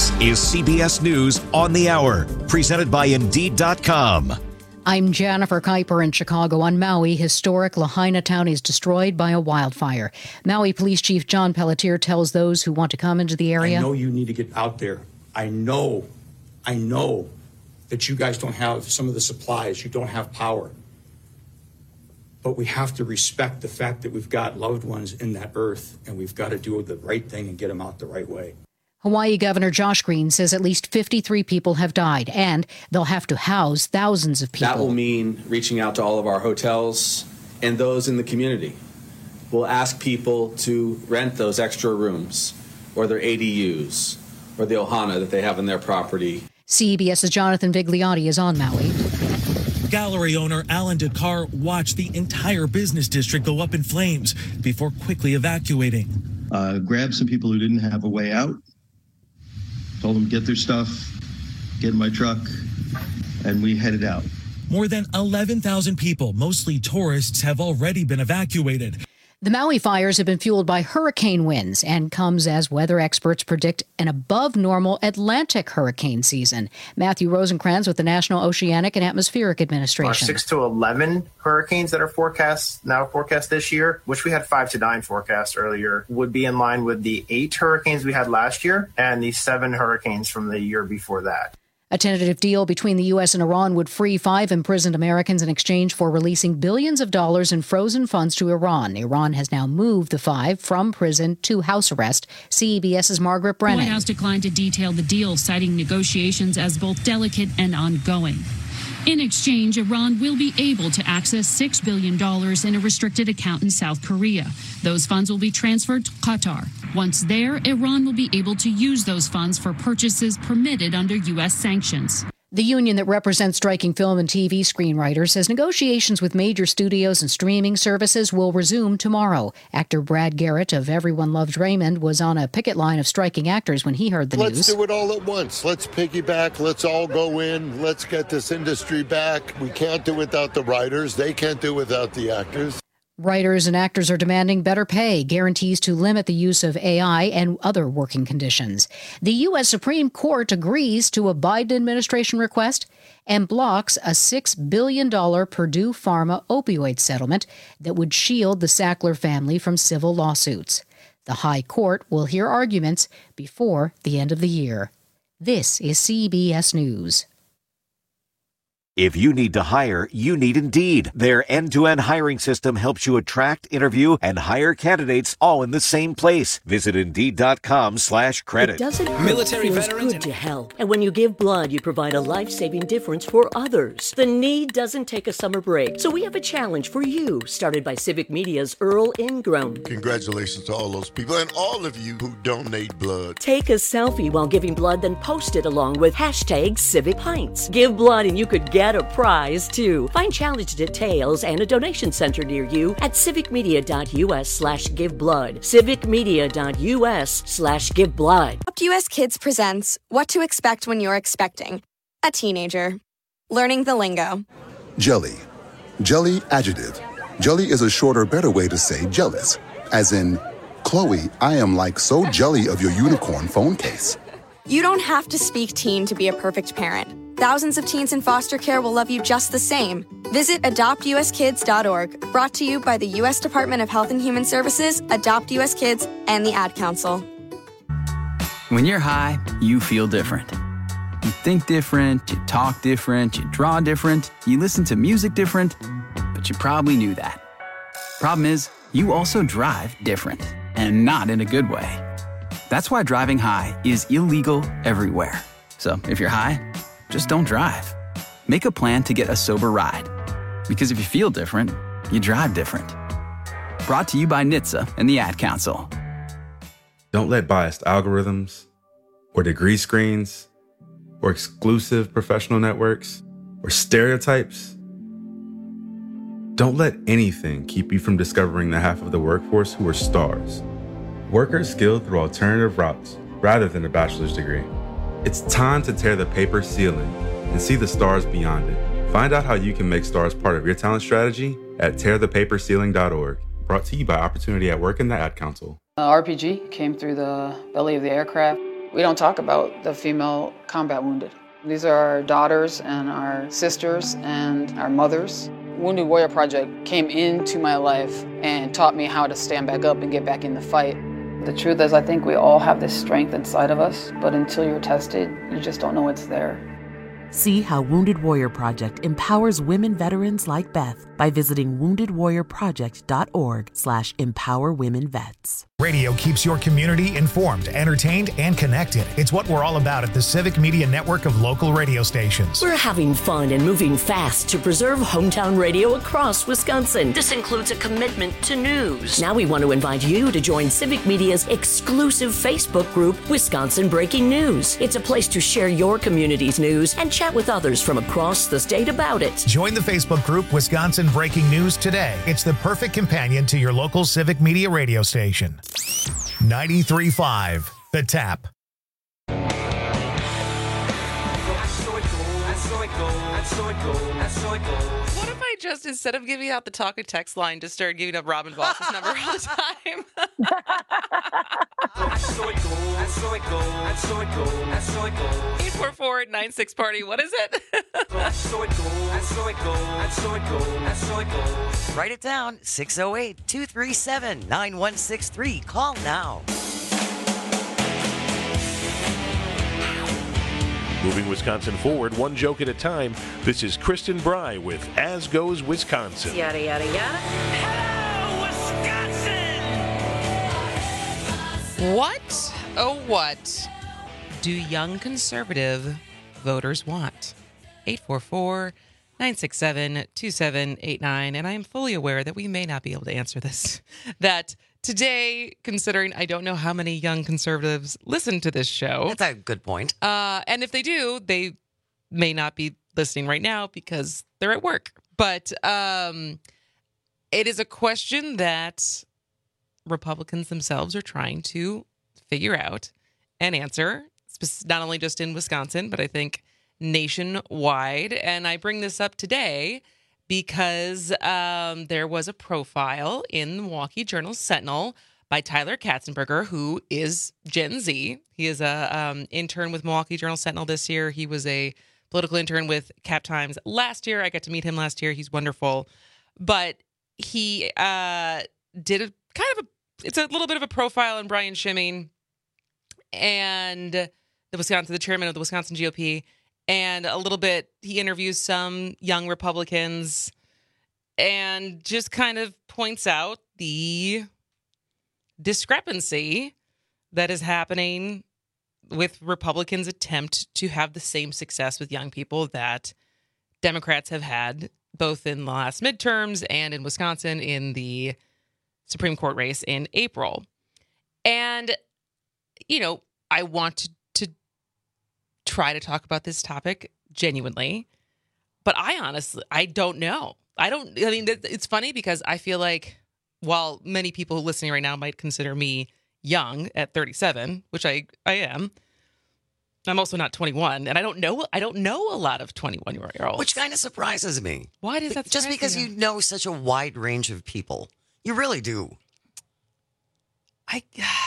This is CBS News on the Hour, presented by Indeed.com. I'm Jennifer Kuiper in Chicago. On Maui, historic Lahaina town is destroyed by a wildfire. Maui Police Chief John Pelletier tells those who want to come into the area, I know you need to get out there. I know that you guys don't have some of the supplies. You don't have power. But we have to respect the fact that we've got loved ones in that earth, and we've got to do the right thing and get them out the right way. Hawaii Governor Josh Green says at least 53 people have died, and they'll have to house thousands of people. That will mean reaching out to all of our hotels and those in the community. We'll ask people to rent those extra rooms or their ADUs or the ohana that they have in their property. CBS's Jonathan Vigliotti is on Maui. Gallery owner Alan Dakar watched the entire business district go up in flames before quickly evacuating. Grabbed some people who didn't have a way out, told them to get their stuff, get in my truck, and we headed out. More than 11,000 people, mostly tourists, have already been evacuated. The Maui fires have been fueled by hurricane winds and comes as weather experts predict an above-normal Atlantic hurricane season. Matthew Rosencrantz with the National Oceanic and Atmospheric Administration. 6 to 11 hurricanes that are forecast this year, which we had 5 to 9 forecast earlier, would be in line with the 8 hurricanes we had last year and the 7 hurricanes from the year before that. A tentative deal between the U.S. and Iran would free 5 imprisoned Americans in exchange for releasing billions of dollars in frozen funds to Iran. Iran has now moved the 5 from prison to house arrest. CBS's Margaret Brennan. The White House declined to detail the deal, citing negotiations as both delicate and ongoing. In exchange, Iran will be able to access $6 billion in a restricted account in South Korea. Those funds will be transferred to Qatar. Once there, Iran will be able to use those funds for purchases permitted under U.S. sanctions. The union that represents striking film and TV screenwriters says negotiations with major studios and streaming services will resume tomorrow. Actor Brad Garrett of Everyone Loves Raymond was on a picket line of striking actors when he heard the news. Let's do it all at once. Let's piggyback. Let's all go in. Let's get this industry back. We can't do it without the writers. They can't do it without the actors. Writers and actors are demanding better pay, guarantees to limit the use of AI, and other working conditions. The U.S. Supreme Court agrees to a Biden administration request and blocks a $6 billion Purdue Pharma opioid settlement that would shield the Sackler family from civil lawsuits. The High Court will hear arguments before the end of the year. This is CBS News. If you need to hire, you need Indeed. Their end-to-end hiring system helps you attract, interview, and hire candidates all in the same place. Visit Indeed.com/credit. It doesn't hurt. Military veterans. Good to help. And when you give blood, you provide a life-saving difference for others. The need doesn't take a summer break. So we have a challenge for you, started by Civic Media's Earl Ingram. Congratulations to all those people and all of you who donate blood. Take a selfie while giving blood, then post it along with #CivicPints. Give blood and you could get a prize, too. Find challenge details and a donation center near you at civicmedia.us/giveblood. civicmedia.us/giveblood. Adopt US Kids presents What to Expect When You're Expecting a Teenager. Learning the lingo. Jelly. Jelly adjective. Jelly is a shorter, better way to say jealous. As in, Chloe, I am like so jelly of your unicorn phone case. You don't have to speak teen to be a perfect parent. Thousands of teens in foster care will love you just the same. Visit adoptuskids.org, brought to you by the U.S. Department of Health and Human Services, Adopt U.S. Kids, and the Ad Council. When you're high, you feel different. You think different, you talk different, you draw different, you listen to music different, but you probably knew that. Problem is, you also drive different, and not in a good way. That's why driving high is illegal everywhere. So if you're high, just don't drive. Make a plan to get a sober ride. Because if you feel different, you drive different. Brought to you by NHTSA and the Ad Council. Don't let biased algorithms, or degree screens, or exclusive professional networks, or stereotypes. Don't let anything keep you from discovering the half of the workforce who are stars. Workers skilled through alternative routes rather than a bachelor's degree. It's time to tear the paper ceiling and see the stars beyond it. Find out how you can make stars part of your talent strategy at tearthepaperceiling.org. Brought to you by Opportunity at Work and the Ad Council. RPG came through the belly of the aircraft. We don't talk about the female combat wounded. These are our daughters and our sisters and our mothers. Wounded Warrior Project came into my life and taught me how to stand back up and get back in the fight. The truth is, I think we all have this strength inside of us, but until you're tested, you just don't know it's there. See how Wounded Warrior Project empowers women veterans like Beth by visiting woundedwarriorproject.org/empowerwomenvets. Radio keeps your community informed, entertained, and connected. It's what we're all about at the Civic Media Network of local radio stations. We're having fun and moving fast to preserve hometown radio across Wisconsin. This includes a commitment to news. Now we want to invite you to join Civic Media's exclusive Facebook group, Wisconsin Breaking News. It's a place to share your community's news and chat with others from across the state about it. Join the Facebook group Wisconsin Breaking News today. It's the perfect companion to your local Civic Media radio station. 93.5 The Tap. What if I just, instead of giving out the talk and text line, just started giving up Robin Voss's number all the time? 844-96-PARTY. What is it? Write it down. 608-237-9163. Call now. Moving Wisconsin forward, one joke at a time. This is Kristen Bry with As Goes Wisconsin. Yada, yada, yada. Hello, Wisconsin! What, oh what, do young conservative voters want? 844-967-2789. And I am fully aware that we may not be able to answer this. That today, considering I don't know how many young conservatives listen to this show. That's a good point. And if they do, they may not be listening right now because they're at work. But it is a question that Republicans themselves are trying to figure out and answer, not only just in Wisconsin, but I think nationwide. And I bring this up today because there was a profile in the Milwaukee Journal-Sentinel by Tyler Katzenberger, who is Gen Z. He is a intern with Milwaukee Journal-Sentinel this year. He was a political intern with Cap Times last year. I got to meet him last year. He's wonderful. But he did a kind of it's a little bit of a profile on Brian Schimming and the chairman of the Wisconsin GOP. And a little bit, he interviews some young Republicans and just kind of points out the discrepancy that is happening with Republicans' attempt to have the same success with young people that Democrats have had, both in the last midterms and in Wisconsin in the Supreme Court race in April. And, you know, I want to try to talk about this topic genuinely, but I don't know. It's funny because I feel like while many people listening right now might consider me young at 37, which I am, I'm also not 21, and I don't know a lot of 21-year-olds. Which kind of surprises me. Why does that surprise Just because you know such a wide range of people. You really do. I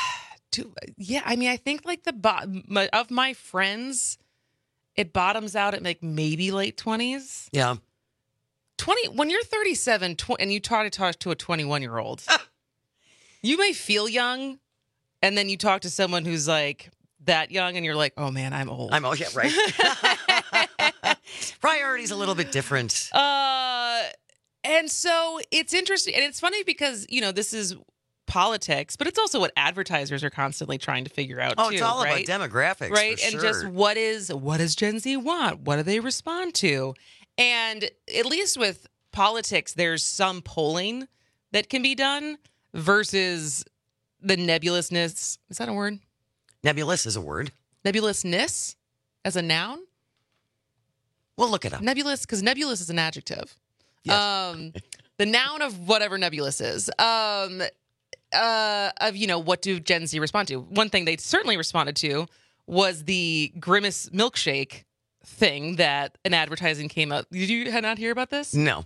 think like of my friends, it bottoms out at like maybe late 20s. Yeah. When you're 37 and you try to talk to a 21-year-old, you may feel young, and then you talk to someone who's like that young, and you're like, oh man, I'm old. I'm old, yeah, right. Priorities a little bit different. And so it's interesting, and it's funny because, you know, this is politics, but it's also what advertisers are constantly trying to figure out, too. It's all right? about demographics, right? For and sure. just what does Gen Z want? What do they respond to? And at least with politics, there's some polling that can be done versus the nebulousness. Is that a word? Nebulous is a word. Nebulousness as a noun? We'll look it up. Nebulous, because nebulous is an adjective. Yes. The noun of whatever nebulous is. Of, you know, what do Gen Z respond to? One thing they certainly responded to was the Grimace milkshake thing that an advertising came out. Did you not hear about this? No.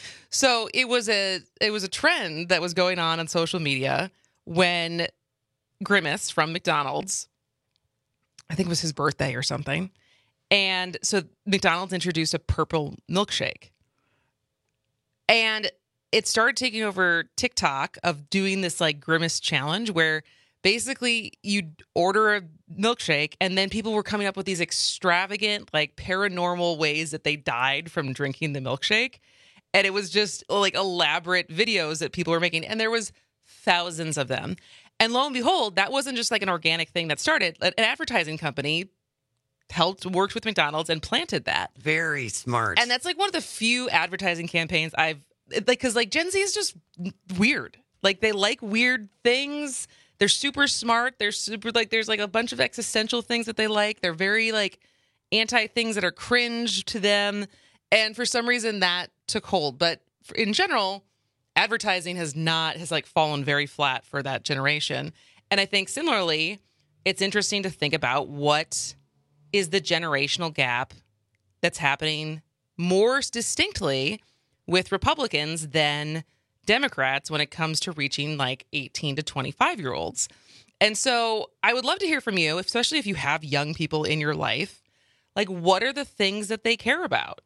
So it was a trend that was going on social media when Grimace from McDonald's. I think it was his birthday or something. And so McDonald's introduced a purple milkshake. And it started taking over TikTok of doing this like Grimace challenge where basically you'd order a milkshake and then people were coming up with these extravagant, like paranormal ways that they died from drinking the milkshake. And it was just like elaborate videos that people were making. And there was thousands of them. And lo and behold, that wasn't just like an organic thing that started. An advertising company worked with McDonald's and planted that. Very smart. And that's like one of the few advertising campaigns because like Gen Z is just weird. Like they like weird things. They're super smart. They're super like, there's like a bunch of existential things that they like. They're very like anti things that are cringe to them. And for some reason that took hold. But in general, advertising has like fallen very flat for that generation. And I think similarly, it's interesting to think about what is the generational gap that's happening more distinctly with Republicans than Democrats when it comes to reaching like 18 to 25-year-olds. And so I would love to hear from you, especially if you have young people in your life, like what are the things that they care about?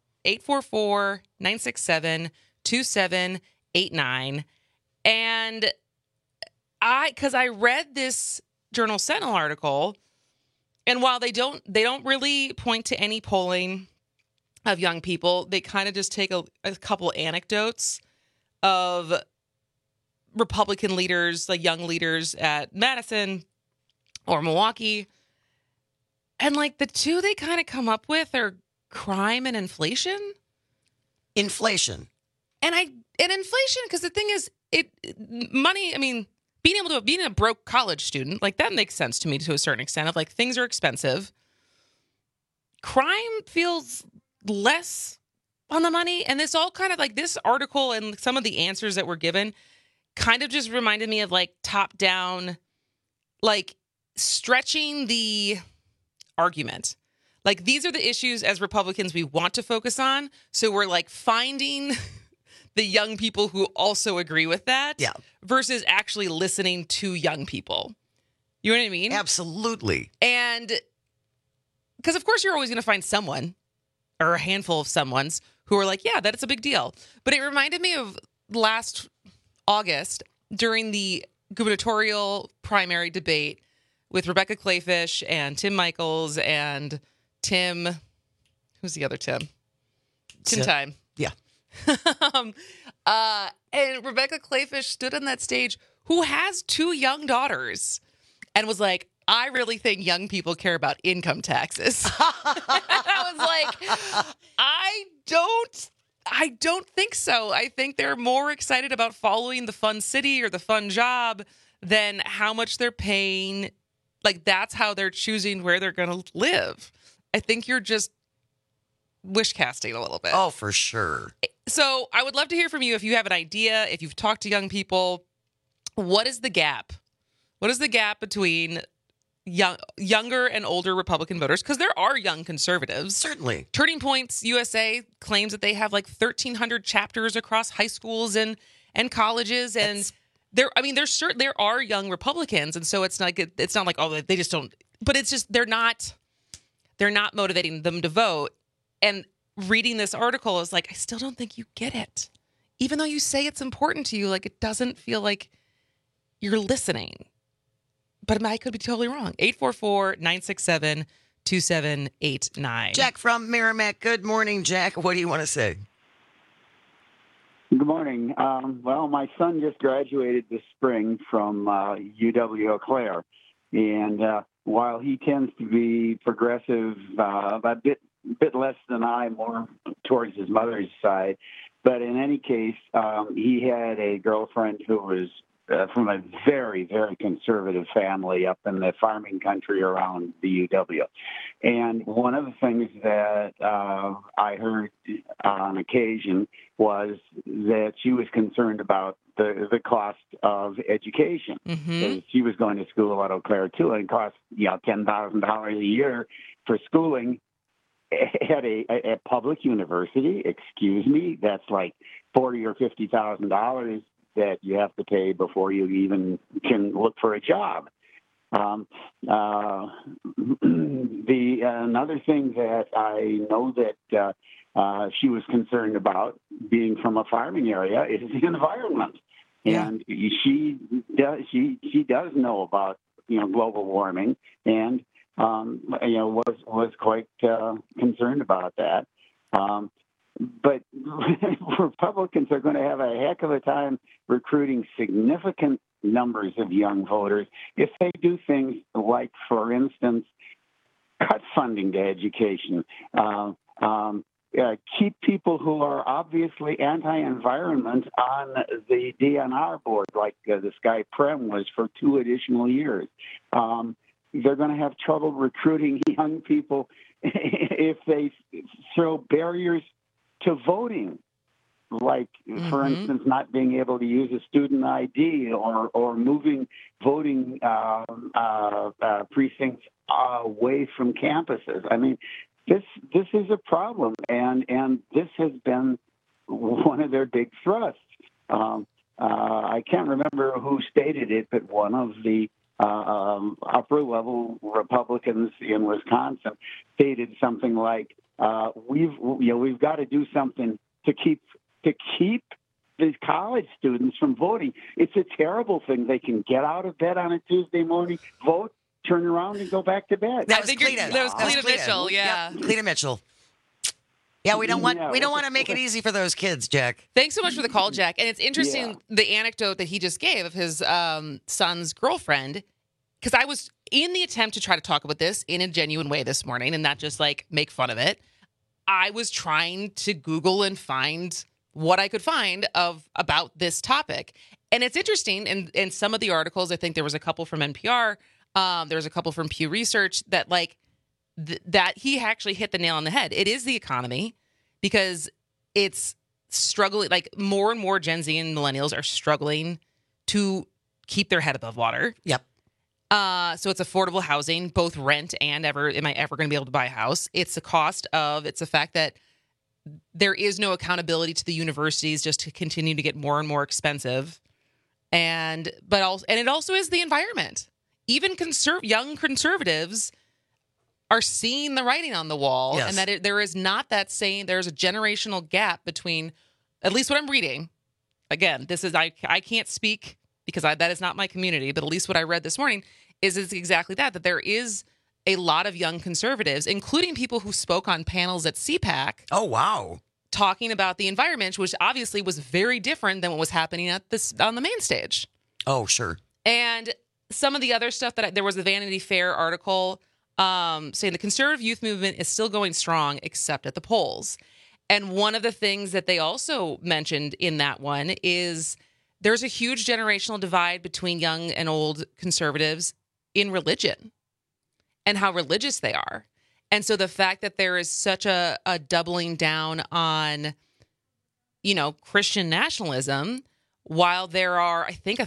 844-967-2789. And because I read this Journal Sentinel article, and while they don't really point to any polling of young people, they kind of just take a couple anecdotes of Republican leaders, like young leaders at Madison or Milwaukee. And like the two they kind of come up with are crime and inflation. Inflation. And inflation, because the thing is, money, I mean, being a broke college student, like that makes sense to me to a certain extent of like things are expensive. Crime feels less on the money. And this all kind of like this article and some of the answers that were given kind of just reminded me of like top down, like stretching the argument. Like these are the issues as Republicans we want to focus on. So we're like finding the young people who also agree with that versus actually listening to young people. You know what I mean? Absolutely. And because of course you're always going to find someone or a handful of someones who are like, yeah, that's a big deal. But it reminded me of last August during the gubernatorial primary debate with Rebecca Clayfish and Tim Michaels and Tim, who's the other Tim? Tim Time. Yeah. And Rebecca Clayfish stood on that stage, who has two young daughters, and was like, I really think young people care about income taxes. I was like, I don't think so. I think they're more excited about following the fun city or the fun job than how much they're paying. Like that's how they're choosing where they're going to live. I think you're just wish casting a little bit. Oh, for sure. So I would love to hear from you if you have an idea, if you've talked to young people. What is the gap? What is the gap between younger and older Republican voters? Because there are young conservatives. Certainly. Turning Points USA claims that they have like 1,300 chapters across high schools and colleges, and there are young Republicans, and so it's not like oh they just don't. But it's just they're not motivating them to vote. And reading this article is like, I still don't think you get it. Even though you say it's important to you, like it doesn't feel like you're listening. But I could be totally wrong. 844-967-2789. Jack from Merrimack. Good morning, Jack. What do you want to say? Good morning. Well, my son just graduated this spring from UW-Eau Claire. And while he tends to be progressive a bit less than I, more towards his mother's side. But in any case, he had a girlfriend who was from a very, very conservative family up in the farming country around the UW. And one of the things that I heard on occasion was that she was concerned about the cost of education. Mm-hmm. She was going to school at Eau Claire, too, and it cost $10,000 a year for schooling at a public university. Excuse me, that's like $40,000 or $50,000 that you have to pay before you even can look for a job. Another thing that I know that she was concerned about, being from a farming area, is the environment, and she does know about global warming, and was quite concerned about that. But Republicans are going to have a heck of a time recruiting significant numbers of young voters if they do things like, for instance, cut funding to education, keep people who are obviously anti-environment on the DNR board, like this guy Prem was, for 2 additional years. They're going to have trouble recruiting young people if they throw barriers to voting, like, for instance, not being able to use a student ID or moving voting precincts away from campuses. I mean, this is a problem, and this has been one of their big thrusts. I can't remember who stated it, but one of the upper-level Republicans in Wisconsin stated something like, "We've got to do something to keep these college students from voting. It's a terrible thing. They can get out of bed on a Tuesday morning, vote, turn around, and go back to bed." That was Cleta Mitchell. Yeah, Cleta Mitchell. Yeah, we don't want to make it easy for those kids, Jack. Thanks so much for the call, Jack. And it's interesting the anecdote that he just gave of his son's girlfriend, because I was in the attempt to try to talk about this in a genuine way this morning and not just like make fun of it. I was trying to Google and find what I could find about this topic. And it's interesting. In some of the articles, I think there was a couple from NPR, there was a couple from Pew Research that that he actually hit the nail on the head. It is the economy, because it's struggling. Like, more and more Gen Z and millennials are struggling to keep their head above water. Yep. So it's affordable housing, both rent and am I ever going to be able to buy a house? It's the fact that there is no accountability to the universities, just to continue to get more and more expensive. And it also is the environment. Even young conservatives are seeing the writing on the wall, and that there is not that saying. There's a generational gap between, at least what I'm reading. Again, this is I can't speak because that is not my community, but at least what I read this morning is exactly that there is a lot of young conservatives, including people who spoke on panels at CPAC. Oh, wow. Talking about the environment, which obviously was very different than what was happening on the main stage. Oh, sure. And some of the other stuff there was a Vanity Fair article saying the conservative youth movement is still going strong, except at the polls. And one of the things that they also mentioned in that one is there's a huge generational divide between young and old conservatives in religion and how religious they are. And so the fact that there is such a doubling down on, Christian nationalism, while there are, I think,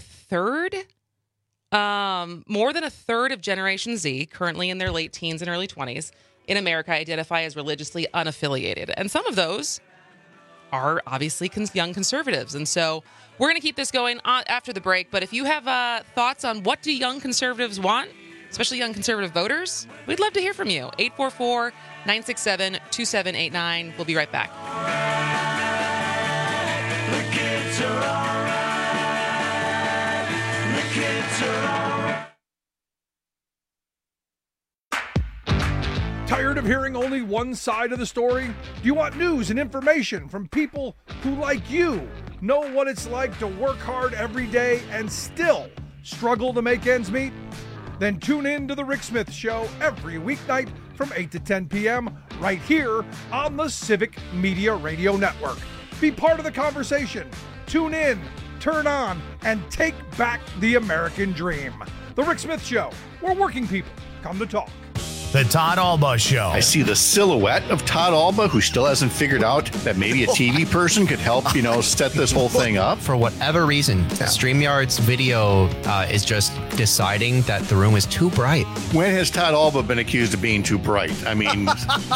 more than a third of Generation Z, currently in their late teens and early 20s, in America identify as religiously unaffiliated. And some of those are obviously young conservatives. And so we're going to keep this going after the break. But if you have thoughts on what do young conservatives want, especially young conservative voters, we'd love to hear from you. 844-967-2789. We'll be right back. The kids are all right. The kids are all right. Tired of hearing only one side of the story? Do you want news and information from people who, like you, know what it's like to work hard every day and still struggle to make ends meet? Then tune in to The Rick Smith Show every weeknight from 8 to 10 p.m. right here on the Civic Media Radio Network. Be part of the conversation. Tune in, turn on, and take back the American dream. The Rick Smith Show, where working people come to talk. The Todd Alba Show. I see the silhouette of Todd Alba, who still hasn't figured out that maybe a TV person could help, set this whole thing up. For whatever reason, StreamYard's video is just deciding that the room is too bright. When has Todd Alba been accused of being too bright? I mean,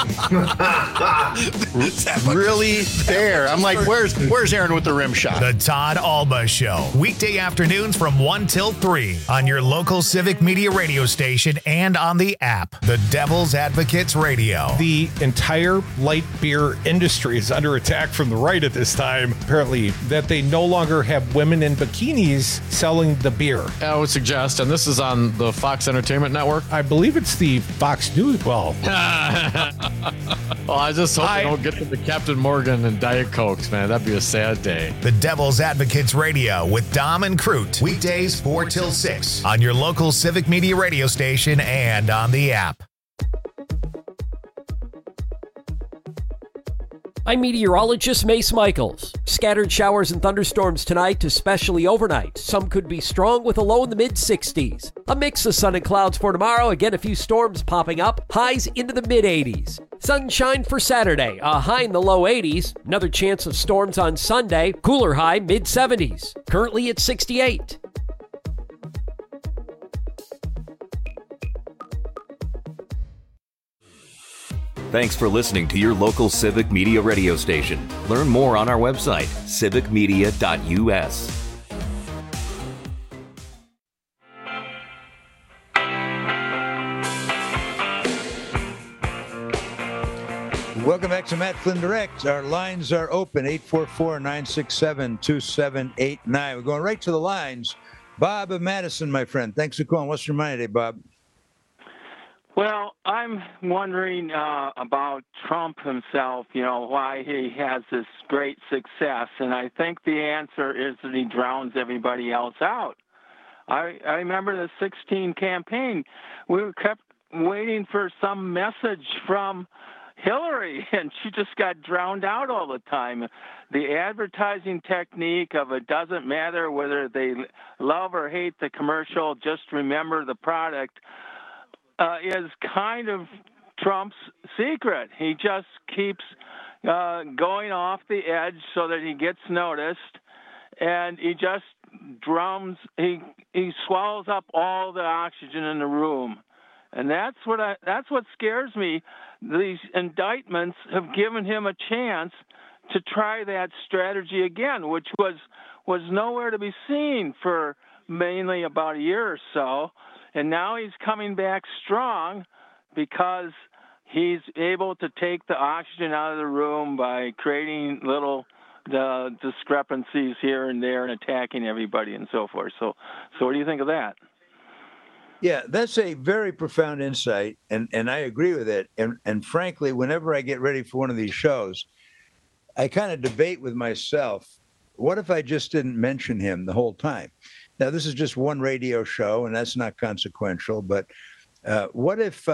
really there. I'm like, where's Aaron with the rim shot? The Todd Alba Show. Weekday afternoons from 1 till 3 on your local Civic Media radio station and on the app. The Devil's Advocates Radio. The entire light beer industry is under attack from the right at this time, apparently, that they no longer have women in bikinis selling the beer. I would suggest, and this is on the Fox Entertainment Network. I believe it's the Fox News. Well, I just hope they don't get to the Captain Morgan and Diet Cokes, man. That'd be a sad day. The Devil's Advocates Radio with Dom and Crute. Weekdays 4 till 6 on your local Civic Media radio station and on the app. I'm meteorologist Mace Michaels. Scattered showers and thunderstorms tonight, especially overnight. Some could be strong with a low in the mid-60s. A mix of sun and clouds for tomorrow. Again, a few storms popping up. Highs into the mid-80s. Sunshine for Saturday. A high in the low 80s. Another chance of storms on Sunday. Cooler high mid-70s. Currently at 68. Thanks for listening to your local Civic Media radio station. Learn more on our website, civicmedia.us. Welcome back to Matt Flynn Direct. Our lines are open, 844-967-2789. We're going right to the lines. Bob of Madison, my friend. Thanks for calling. What's your mind today, Bob? Well, I'm wondering about Trump himself, why he has this great success. And I think the answer is that he drowns everybody else out. I remember the 2016 campaign. We kept waiting for some message from Hillary, and she just got drowned out all the time. The advertising technique of it doesn't matter whether they love or hate the commercial, just remember the product, is kind of Trump's secret. He just keeps going off the edge so that he gets noticed, and he just drums. He swallows up all the oxygen in the room, and that's what scares me. These indictments have given him a chance to try that strategy again, which was nowhere to be seen for mainly about a year or so. And now he's coming back strong because he's able to take the oxygen out of the room by creating little discrepancies here and there and attacking everybody and so forth. So what do you think of that? Yeah, that's a very profound insight, and I agree with it. And frankly, whenever I get ready for one of these shows, I kind of debate with myself, what if I just didn't mention him the whole time? Now, this is just one radio show, and that's not consequential, but what if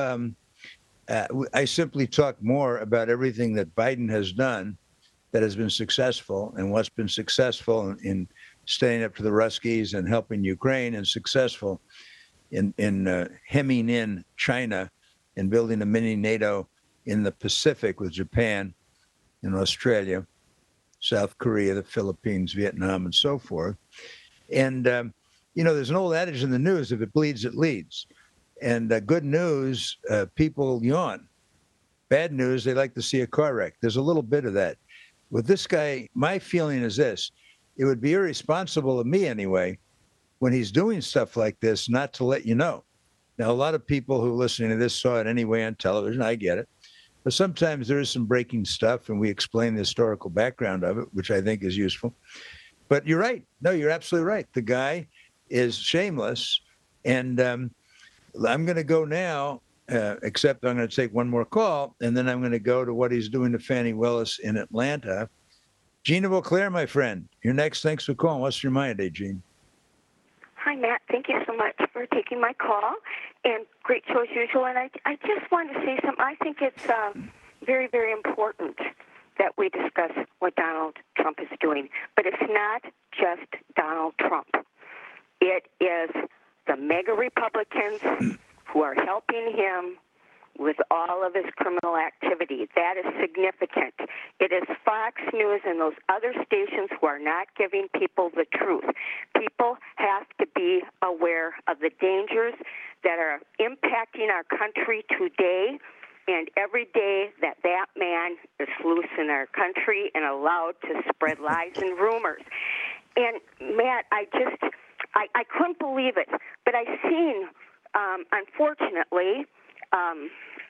I simply talk more about everything that Biden has done that has been successful and what's been successful in staying up to the Ruskies and helping Ukraine and successful in hemming in China and building a mini NATO in the Pacific with Japan and Australia, South Korea, the Philippines, Vietnam, and so forth. And, there's an old adage in the news, if it bleeds, it leads. And good news, people yawn. Bad news, they like to see a car wreck. There's a little bit of that. With this guy, my feeling is this. It would be irresponsible of me anyway, when he's doing stuff like this, not to let you know. Now, a lot of people who are listening to this saw it anyway on television. I get it. But sometimes there is some breaking stuff, and we explain the historical background of it, which I think is useful. But you're right. No, you're absolutely right. The guy is shameless. And I'm going to go now, except I'm going to take one more call, and then I'm going to go to what he's doing to Fannie Willis in Atlanta. Gene of Eau Claire, my friend. You're next. Thanks for calling. What's your mind today, Gene? Hi, Matt. Thank you so much for taking my call, and great show as usual. And I just wanted to say something. I think it's very, very important that we discuss what Donald Trump is doing. But it's not just Donald Trump. It is the mega Republicans who are helping him with all of his criminal activity. That is significant. It is Fox News and those other stations who are not giving people the truth. People have to be aware of the dangers that are impacting our country today and every day that that man is loose in our country and allowed to spread lies and rumors. And, Matt, I couldn't believe it, but I seen, unfortunately, an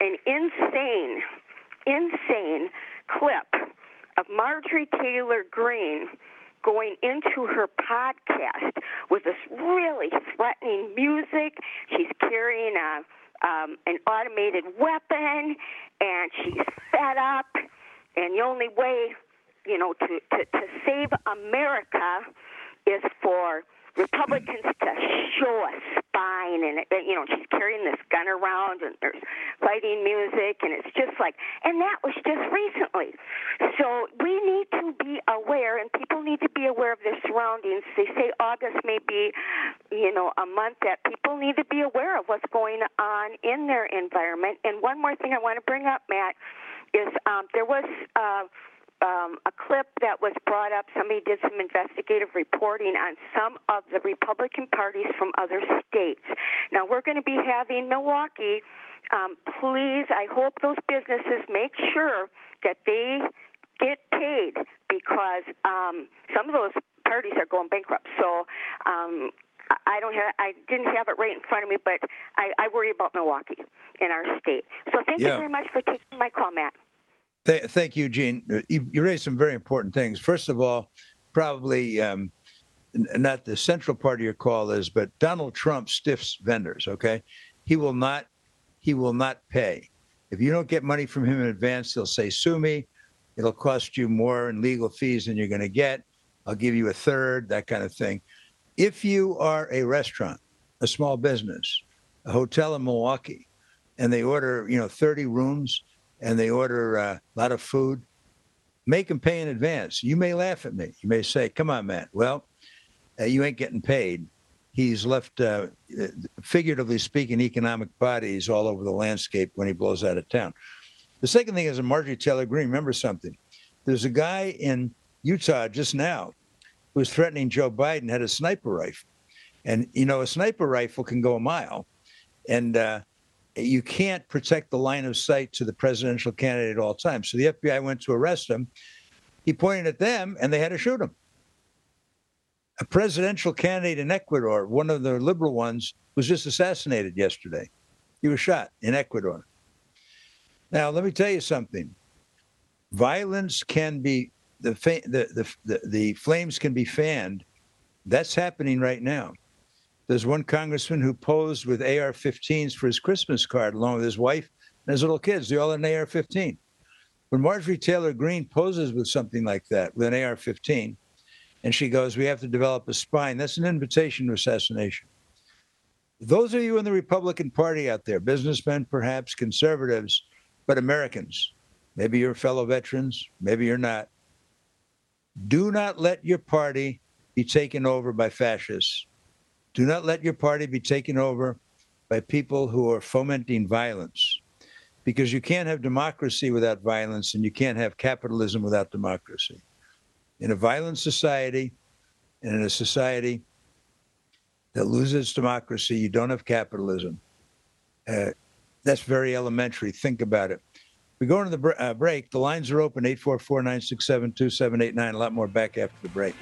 insane clip of Marjorie Taylor Greene going into her podcast with this really threatening music. She's carrying an automated weapon, and she's fed up. And the only way, to save America is for Republicans to show a spine, and she's carrying this gun around, and there's fighting music, and it's just like, and that was just recently. So we need to be aware, and people need to be aware of their surroundings. They say August may be, a month that people need to be aware of what's going on in their environment. And one more thing I want to bring up, Matt, is there was a clip that was brought up. Somebody did some investigative reporting on some of the Republican parties from other states. Now, we're going to be having Milwaukee. Please, I hope those businesses make sure that they get paid, because some of those parties are going bankrupt. So I didn't have it right in front of me, but I worry about Milwaukee in our state. So thank you very much for taking my call, Matt. Thank you, Gene. You raised some very important things. First of all, probably not the central part of your call is, but Donald Trump stiffs vendors. Okay, he will not pay. If you don't get money from him in advance, he'll say, "Sue me. It'll cost you more in legal fees than you're going to get. I'll give you a third," that kind of thing. If you are a restaurant, a small business, a hotel in Milwaukee, and they order 30 rooms, and they order a lot of food, make them pay in advance. You may laugh at me. You may say, "Come on, Matt. Well, you ain't getting paid." He's left, figuratively speaking, economic bodies all over the landscape when he blows out of town. The second thing is Marjorie Taylor Greene. Remember something. There's a guy in Utah just now who was threatening Joe Biden, had a sniper rifle. And, a sniper rifle can go a mile. And you can't protect the line of sight to the presidential candidate at all times. So the FBI went to arrest him. He pointed at them, and they had to shoot him. A presidential candidate in Ecuador, one of the liberal ones, was just assassinated yesterday. He was shot in Ecuador. Now, let me tell you something. Violence can be, the flames can be fanned. That's happening right now. There's one congressman who posed with AR-15s for his Christmas card, along with his wife and his little kids. They all had an AR-15. When Marjorie Taylor Greene poses with something like that, with an AR-15, and she goes, "We have to develop a spine," that's an invitation to assassination. Those of you in the Republican Party out there, businessmen, perhaps conservatives, but Americans, maybe you're fellow veterans, maybe you're not, do not let your party be taken over by fascists. Do not let your party be taken over by people who are fomenting violence, because you can't have democracy without violence, and you can't have capitalism without democracy. In a violent society, and in a society that loses democracy, you don't have capitalism. That's very elementary. Think about it. We go into the break. The lines are open, 844-967-2789. A lot more back after the break.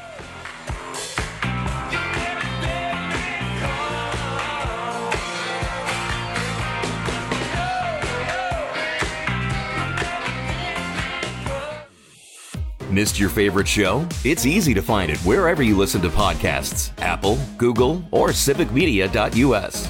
Missed your favorite show? It's easy to find it wherever you listen to podcasts. Apple, Google, or civicmedia.us.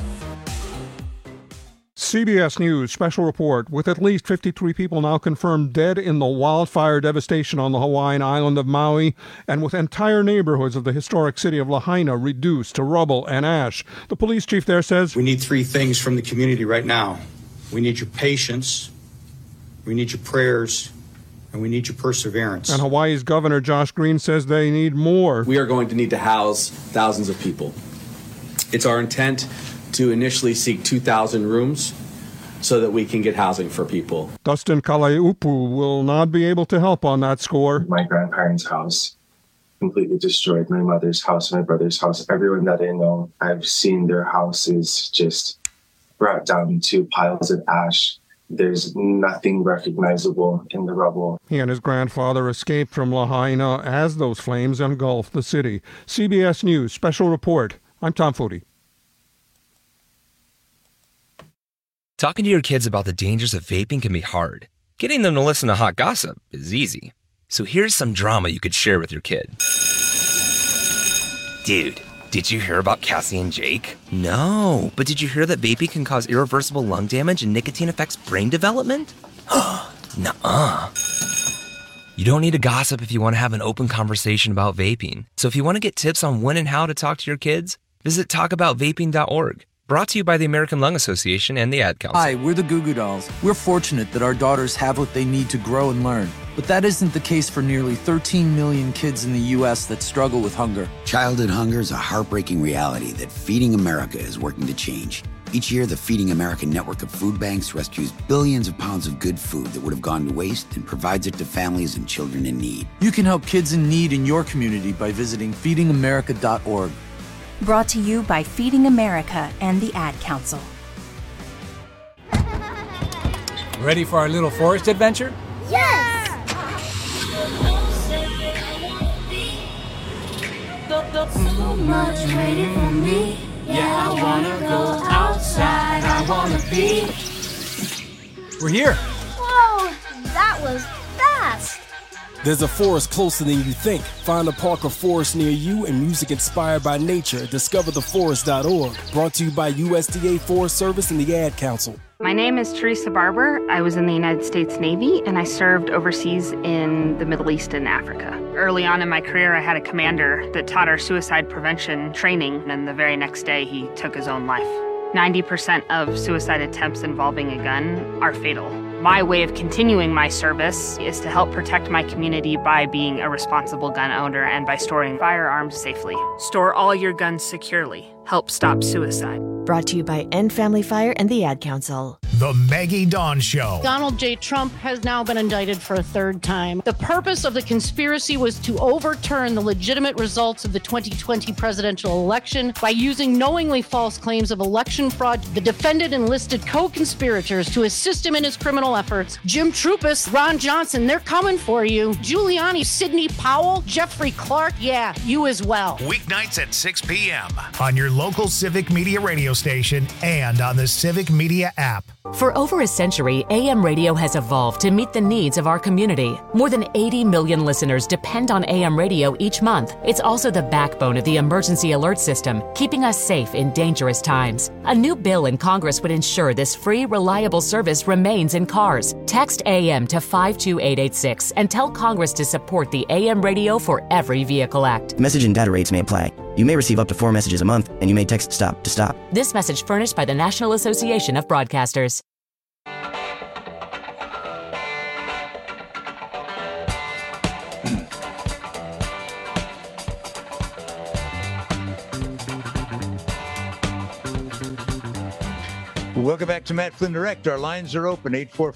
CBS News special report. With at least 53 people now confirmed dead in the wildfire devastation on the Hawaiian island of Maui, and with entire neighborhoods of the historic city of Lahaina reduced to rubble and ash, the police chief there says, "We need three things from the community right now. We need your patience, we need your prayers, and we need your perseverance." And Hawaii's Governor Josh Green says they need more. We are going to need to house thousands of people. It's our intent to initially seek 2,000 rooms. so that we can get housing for people. Dustin Kalaiupu will not be able to help on that score. My grandparents' house completely destroyed, my mother's house, my brother's house, everyone that I know. I've seen their houses just brought down to piles of ash. There's nothing recognizable in the rubble. He and his grandfather escaped from Lahaina as those flames engulfed the city. CBS News Special Report. I'm Tom Footy. Talking to your kids about the dangers of vaping can be hard. Getting them to listen to hot gossip is easy. So here's some drama you could share with your kid. Dude, did you hear about Cassie and Jake? No, but did you hear that vaping can cause irreversible lung damage and nicotine affects brain development? Nuh-uh. You don't need to gossip if you want to have an open conversation about vaping. So if you want to get tips on when and how to talk to your kids, visit talkaboutvaping.org. Brought to you by the American Lung Association and the Ad Council. Hi, we're the Goo Goo Dolls. We're fortunate that our daughters have what they need to grow and learn. But that isn't the case for nearly 13 million kids in the U.S. that struggle with hunger. Childhood hunger is a heartbreaking reality that Feeding America is working to change. Each year, the Feeding America network of food banks rescues billions of pounds of good food that would have gone to waste and provides it to families and children in need. You can help kids in need in your community by visiting feedingamerica.org. Brought to you by Feeding America and the Ad Council. Ready for our little forest adventure? Yes! So much waiting for me. Yeah, I wanna go outside. I wanna be. We're here. Whoa, that was fast. There's a forest closer than you think. Find a park or forest near you and music inspired by nature. DiscoverTheForest.org. Brought to you by USDA Forest Service and the Ad Council. My name is Teresa Barber. I was in the United States Navy and I served overseas in the Middle East and Africa. Early on in my career, I had a commander that taught our suicide prevention training, and the very next day he took his own life. 90% of suicide attempts involving a gun are fatal. My way of continuing my service is to help protect my community by being a responsible gun owner and by storing firearms safely. Store all your guns securely. Help stop suicide. Brought to you by End Family Fire and the Ad Council. The Maggie Dawn Show. Donald J. Trump has now been indicted for a third time. The purpose of the conspiracy was to overturn the legitimate results of the 2020 presidential election by using knowingly false claims of election fraud. The defendant enlisted co-conspirators to assist him in his criminal efforts. Jim Trupis, Ron Johnson, they're coming for you. Giuliani, Sidney Powell, Jeffrey Clark, yeah, you as well. Weeknights at 6 p.m. on your local Civic Media radio station and on the Civic Media app. For over a century, AM radio has evolved to meet the needs of our community. More than 80 million listeners depend on AM radio each month. It's also the backbone of the emergency alert system, keeping us safe in dangerous times. A new bill in Congress would ensure this free, reliable service remains in cars. Text AM to 52886 and tell Congress to support the AM Radio for Every Vehicle Act. Message and data rates may apply. You may receive up to 4 messages a month, and you may text STOP to stop. This message furnished by the National Association of Broadcasters. Welcome back to Matt Flynn Direct. Our lines are open,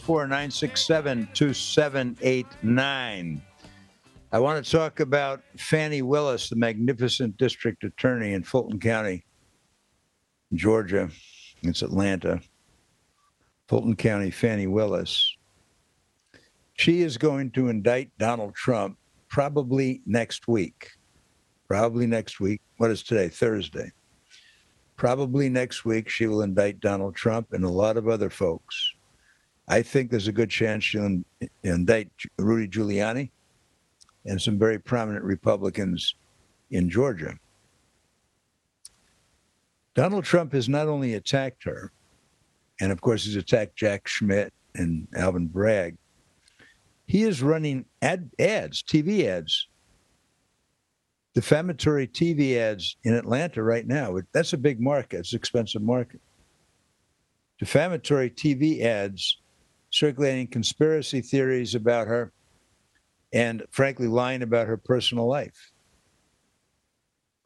844-967-2789. I want to talk about Fani Willis, the magnificent district attorney in Fulton County, Georgia. It's Atlanta. Fulton County, Fani Willis. She is going to indict Donald Trump probably next week. Probably next week. What is today? Thursday. Probably next week she will indict Donald Trump and a lot of other folks. I think there's a good chance she'll indict Rudy Giuliani and some very prominent Republicans in Georgia. Donald Trump has not only attacked her, and of course he's attacked Jack Schmidt and Alvin Bragg, he is running ads, TV ads, defamatory TV ads in Atlanta right now. That's a big market. It's an expensive market. Defamatory TV ads circulating conspiracy theories about her and, frankly, lying about her personal life.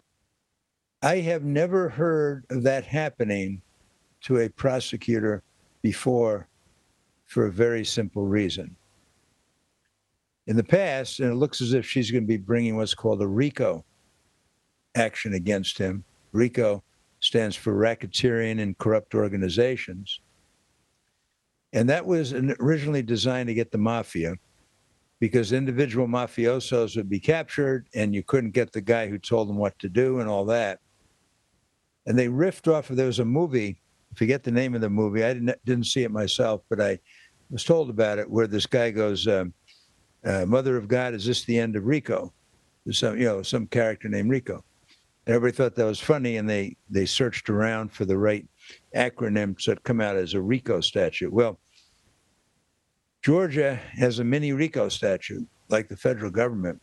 I have never heard of that happening to a prosecutor before for a very simple reason. In the past, and it looks as if she's going to be bringing what's called a RICO action against him. RICO stands for Racketeering and Corrupt Organizations. And that was originally designed to get the mafia, because individual mafiosos would be captured and you couldn't get the guy who told them what to do and all that. And they riffed off of, there was a movie, I forget the name of the movie, I didn't see it myself, but I was told about it, where this guy goes, Mother of God, is this the end of RICO? There's some character named RICO. And everybody thought that was funny, and they searched around for the right acronym so it come out as a RICO statute. Well, Georgia has a mini RICO statute, like the federal government,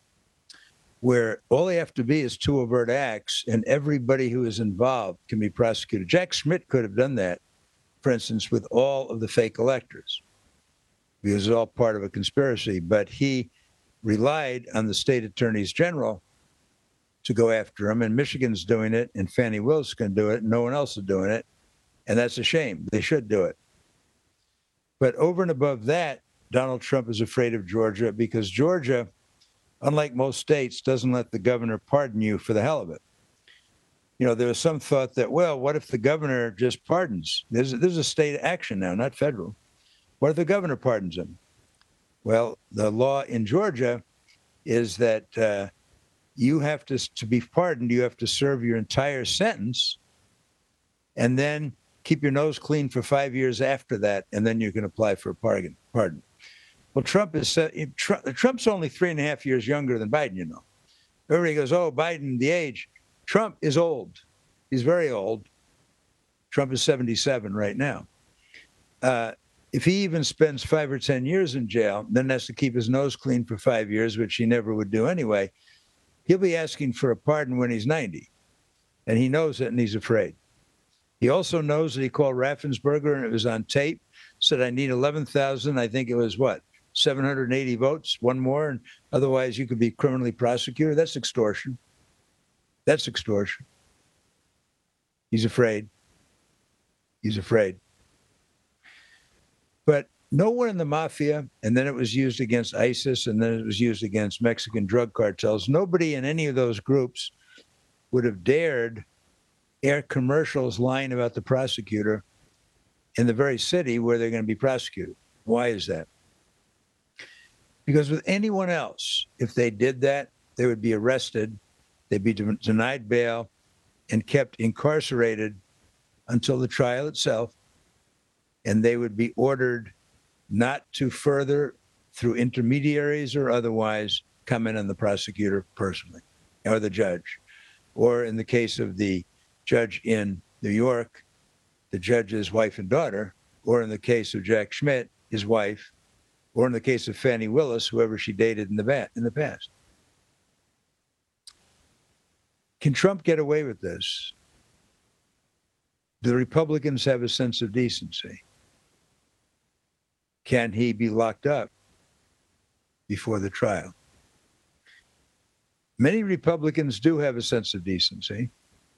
where all they have to be is 2 overt acts, and everybody who is involved can be prosecuted. Jack Schmidt could have done that, for instance, with all of the fake electors, because it's all part of a conspiracy. But he relied on the state attorneys general to go after him, and Michigan's doing it, and Fannie Willis can do it, and no one else is doing it, and that's a shame. They should do it. But over and above that, Donald Trump is afraid of Georgia, because Georgia, unlike most states, doesn't let the governor pardon you for the hell of it. You know, there was some thought that, well, what if the governor just pardons? There's a state action now, not federal. What if the governor pardons him? Well, the law in Georgia is that you have to be pardoned, you have to serve your entire sentence and then keep your nose clean for 5 years after that, and then you can apply for a pardon. Well, Trump's only 3.5 years younger than Biden, you know. Everybody goes, oh, Biden, the age. Trump is old. He's very old. Trump is 77 right now. If he even spends 5 or 10 years in jail, then has to keep his nose clean for 5 years, which he never would do anyway. He'll be asking for a pardon when he's 90. And he knows it, and he's afraid. He also knows that he called Raffensperger, and it was on tape, said, I need 11,000, I think it was 780 votes, one more, and otherwise you could be criminally prosecuted. That's extortion. That's extortion. He's afraid. He's afraid. But no one in the mafia, and then it was used against ISIS, and then it was used against Mexican drug cartels. Nobody in any of those groups would have dared air commercials lying about the prosecutor in the very city where they're going to be prosecuted. Why is that? Because with anyone else, if they did that, they would be arrested, they'd be denied bail, and kept incarcerated until the trial itself, and they would be ordered not to further, through intermediaries or otherwise, comment on the prosecutor personally, or the judge. Or in the case of the judge in New York, the judge's wife and daughter, or in the case of Jack Schmidt, his wife, or in the case of Fannie Willis, whoever she dated in the past. Can Trump get away with this? Do the Republicans have a sense of decency? Can he be locked up before the trial? Many Republicans do have a sense of decency.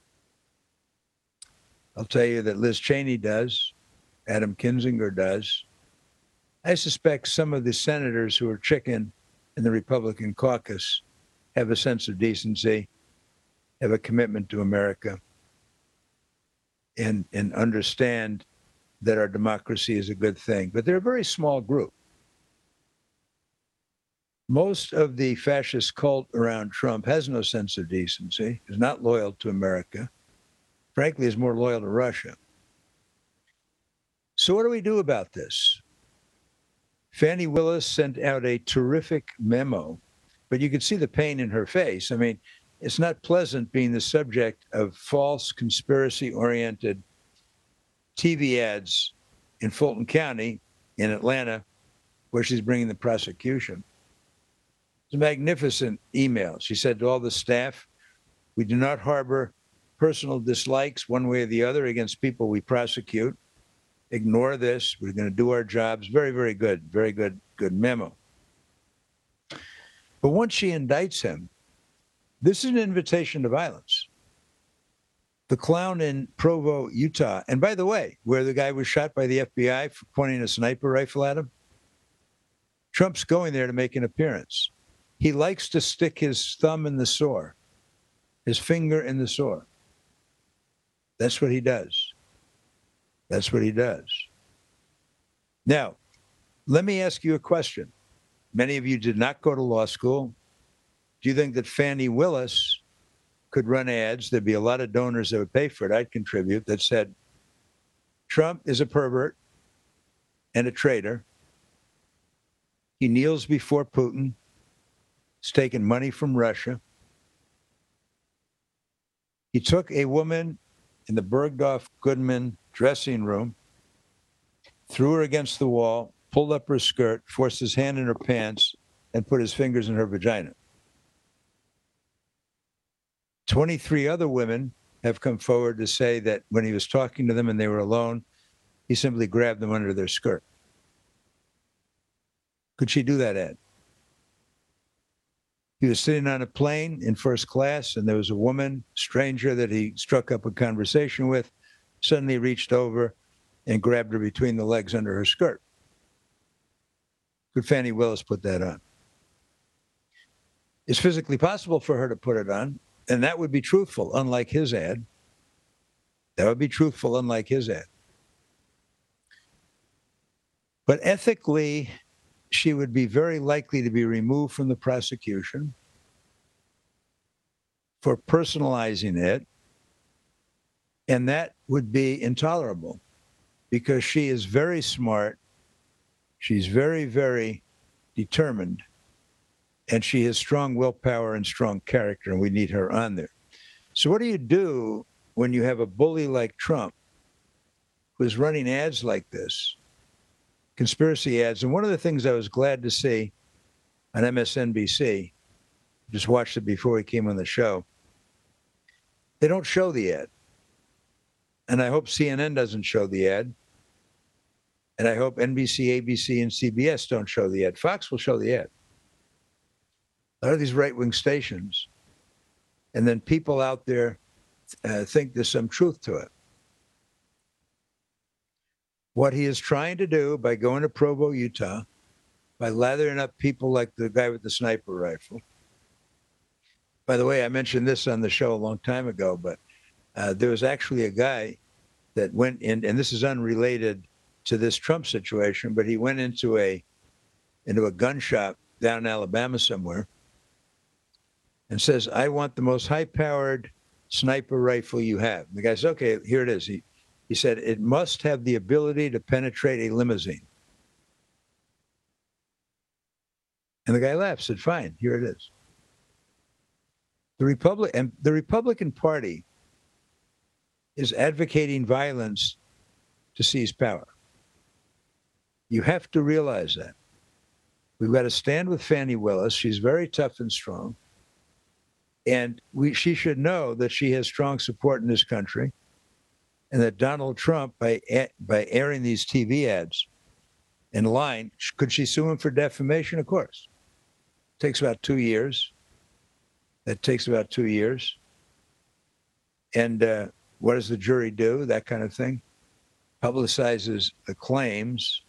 I'll tell you that Liz Cheney does. Adam Kinzinger does. I suspect some of the senators who are chicken in the Republican caucus have a sense of decency, have a commitment to America, and understand that our democracy is a good thing. But they're a very small group. Most of the fascist cult around Trump has no sense of decency, is not loyal to America, frankly, is more loyal to Russia. So what do we do about this? Fannie Willis sent out a terrific memo, but you could see the pain in her face. I mean, it's not pleasant being the subject of false, conspiracy-oriented TV ads in Fulton County, in Atlanta, where she's bringing the prosecution. It's a magnificent email. She said to all the staff, we do not harbor personal dislikes one way or the other against people we prosecute. Ignore this. We're going to do our jobs. Very, very good memo. But once she indicts him, this is an invitation to violence. The clown in Provo, Utah, and by the way, where the guy was shot by the FBI for pointing a sniper rifle at him, Trump's going there to make an appearance. He likes to stick his thumb in the sore, his finger in the sore. That's what he does. That's what he does. Now, let me ask you a question. Many of you did not go to law school. Do you think that Fannie Willis could run ads? There'd be a lot of donors that would pay for it. I'd contribute, that said, Trump is a pervert and a traitor. He kneels before Putin. He's taken money from Russia. He took a woman in the Bergdorf Goodman dressing room, threw her against the wall, pulled up her skirt, forced his hand in her pants, and put his fingers in her vagina. 23 other women have come forward to say that when he was talking to them and they were alone, he simply grabbed them under their skirt. Could she do that, Ed? He was sitting on a plane in first class, and there was a woman, stranger, that he struck up a conversation with, suddenly reached over and grabbed her between the legs under her skirt. Could Fannie Willis put that on? It's physically possible for her to put it on, and that would be truthful, unlike his ad. That would be truthful, unlike his ad. But ethically, she would be very likely to be removed from the prosecution for personalizing it, and that would be intolerable because she is very smart, she's very, very determined, and she has strong willpower and strong character, and we need her on there. So what do you do when you have a bully like Trump who's running ads like this? Conspiracy ads. And one of the things I was glad to see on MSNBC, just watched it before he came on the show, they don't show the ad. And I hope CNN doesn't show the ad. And I hope NBC, ABC, and CBS don't show the ad. Fox will show the ad. A lot of these right-wing stations. And then people out there think there's some truth to it. What he is trying to do by going to Provo, Utah, by lathering up people like the guy with the sniper rifle. By the way, I mentioned this on the show a long time ago, but there was actually a guy that went in, and this is unrelated to this Trump situation, but he went into a gun shop down in Alabama somewhere and says, I want the most high-powered sniper rifle you have. And the guy says, okay, here it is. He said, it must have the ability to penetrate a limousine. And the guy laughed, said, fine, here it is. The Republican Party is advocating violence to seize power. You have to realize that. We've got to stand with Fannie Willis. She's very tough and strong. And she should know that she has strong support in this country. And that Donald Trump, by airing these TV ads and lying, could she sue him for defamation? Of course. It takes about 2 years. That takes about 2 years. And what does the jury do? That kind of thing. Publicizes the claims.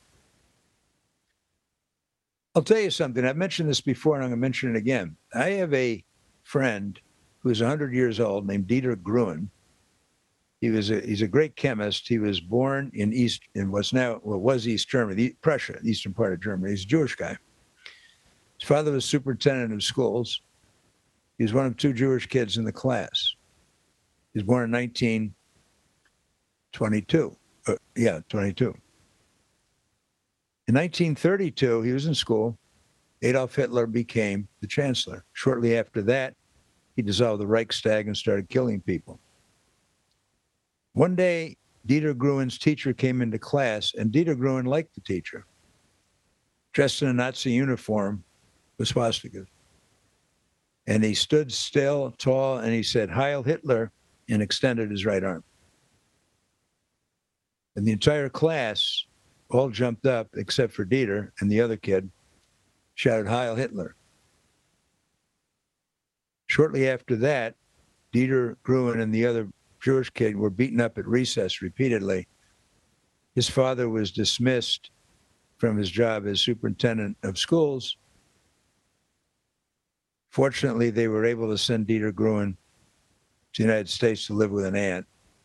I'll tell you something. I've mentioned this before, and I'm going to mention it again. I have a friend who's 100 years old named Dieter Gruen. He's a great chemist. He was born in East Germany, Prussia, the eastern part of Germany. He's a Jewish guy. His father was superintendent of schools. He was one of 2 Jewish kids in the class. He was born in 1922. 22. In 1932, he was in school. Adolf Hitler became the chancellor. Shortly after that, he dissolved the Reichstag and started killing people. One day, Dieter Gruen's teacher came into class, and Dieter Gruen liked the teacher. Dressed in a Nazi uniform with swastikas. And he stood still, tall, and he said, Heil Hitler, and extended his right arm. And the entire class all jumped up, except for Dieter and the other kid, shouted, Heil Hitler. Shortly after that, Dieter Gruen and the other Jewish kid, were beaten up at recess repeatedly. His father was dismissed from his job as superintendent of schools. Fortunately, they were able to send Dieter Gruen to the United States to live with an aunt.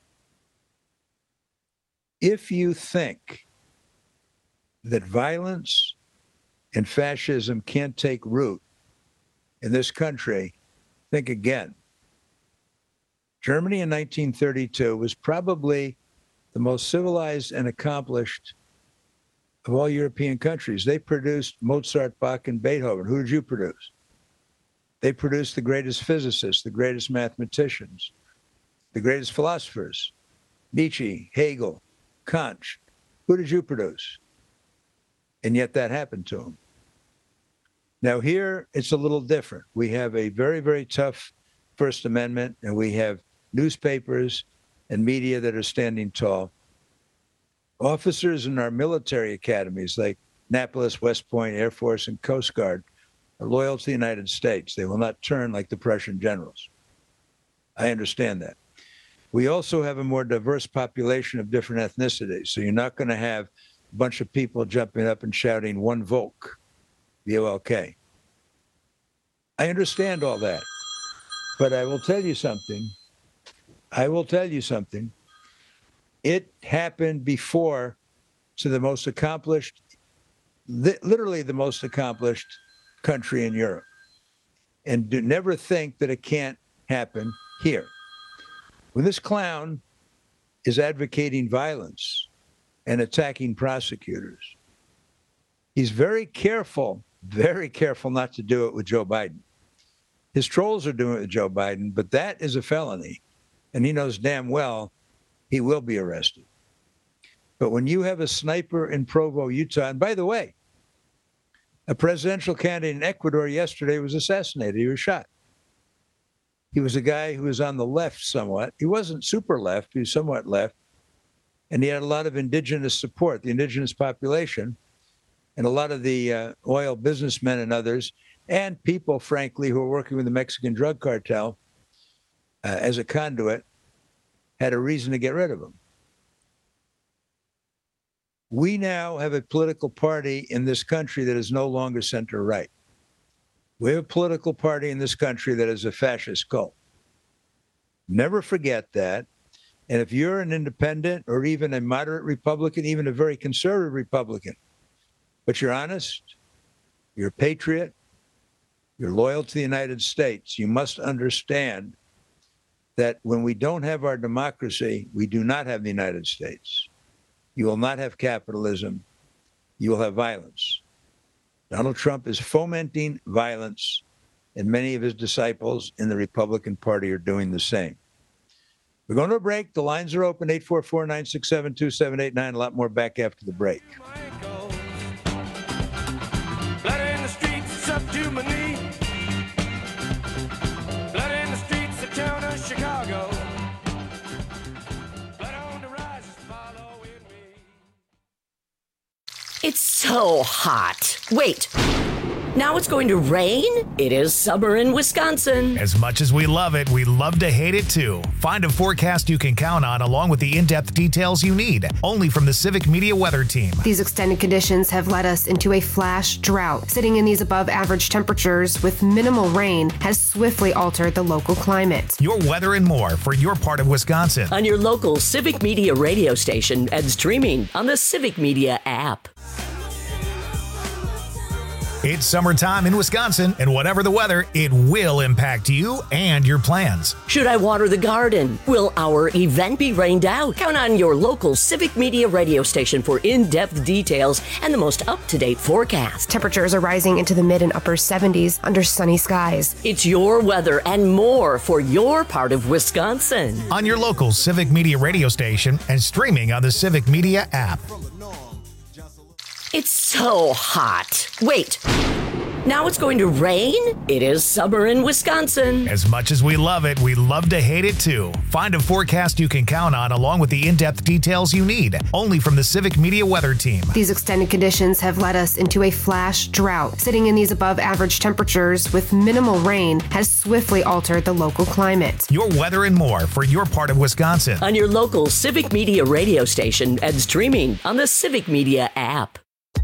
If you think that violence and fascism can't take root in this country, think again. Germany in 1932 was probably the most civilized and accomplished of all European countries. They produced Mozart, Bach, and Beethoven. Who did you produce? They produced the greatest physicists, the greatest mathematicians, the greatest philosophers, Nietzsche, Hegel, Kant. Who did you produce? And yet that happened to them. Now here, it's a little different. We have a very, very tough First Amendment, and we have newspapers and media that are standing tall. Officers in our military academies like Annapolis, West Point, Air Force, and Coast Guard are loyal to the United States. They will not turn like the Prussian generals. I understand that. We also have a more diverse population of different ethnicities, so you're not going to have a bunch of people jumping up and shouting one Volk, V-O-L-K. I understand all that, but I will tell you something. It happened before to the most accomplished, literally the most accomplished country in Europe. And do never think that it can't happen here. When this clown is advocating violence and attacking prosecutors, he's very careful not to do it with Joe Biden. His trolls are doing it with Joe Biden, but that is a felony. And he knows damn well he will be arrested. But when you have a sniper in Provo, Utah, and by the way, a presidential candidate in Ecuador yesterday was assassinated. He was shot. He was a guy who was on the left somewhat. He wasn't super left. He was somewhat left. And he had a lot of indigenous support, the indigenous population, and a lot of the oil businessmen and others, and people, frankly, who are working with the Mexican drug cartel as a conduit, had a reason to get rid of him. We now have a political party in this country that is no longer center-right. We have a political party in this country that is a fascist cult. Never forget that. And if you're an independent or even a moderate Republican, even a very conservative Republican, but you're honest, you're a patriot, you're loyal to the United States, you must understand that when we don't have our democracy, we do not have the United States. You will not have capitalism. You will have violence. Donald Trump is fomenting violence, and many of his disciples in the Republican Party are doing the same. We're going to a break. The lines are open, 844-967-2789. A lot more back after the break. Blood in the streets, it's up to my knee. Blood in the streets, the town of Chicago. Blood on the rise is following me. It's so hot. Wait. Now it's going to rain? It is summer in Wisconsin. As much as we love it, we love to hate it too. Find a forecast you can count on along with the in-depth details you need, only from the Civic Media Weather Team. These extended conditions have led us into a flash drought. Sitting in these above average temperatures with minimal rain has swiftly altered the local climate. Your weather and more for your part of Wisconsin. On your local Civic Media radio station and streaming on the Civic Media app. It's summertime in Wisconsin, and whatever the weather, it will impact you and your plans. Should I water the garden? Will our event be rained out? Count on your local Civic Media radio station for in-depth details and the most up-to-date forecast. Temperatures are rising into the mid and upper 70s under sunny skies. It's your weather and more for your part of Wisconsin. On your local Civic Media radio station and streaming on the Civic Media app. It's so hot. Wait. Now it's going to rain? It is summer in Wisconsin. As much as we love it, we love to hate it too. Find a forecast you can count on along with the in-depth details you need, only from the Civic Media Weather Team. These extended conditions have led us into a flash drought. Sitting in these above average temperatures with minimal rain has swiftly altered the local climate. Your weather and more for your part of Wisconsin. On your local Civic Media radio station and streaming on the Civic Media app.